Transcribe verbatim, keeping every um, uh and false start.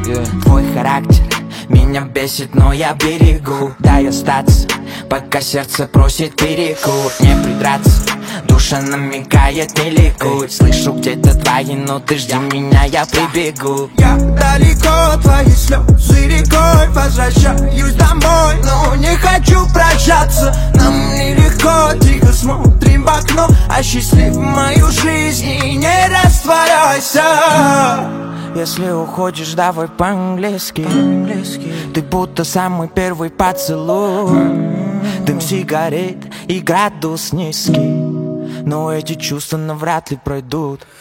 yeah. Твой характер меня бесит, но я берегу. Дай остаться, пока сердце просит перекур. Не придраться, душа намекает, не ликуй. Слышу где-то твои ноты, жди меня, я прибегу. Я далеко, твои слезы рекой. Возвращаюсь домой, но не хочу прощаться. Нам нелегко, тихо смотрим в окно. Осчастливь мою жизнь и не растворяйся. Если уходишь, давай по-английски. Ты будто самый первый поцелуй. Дым сигарет и градус низкий, но эти чувства навряд ли пройдут.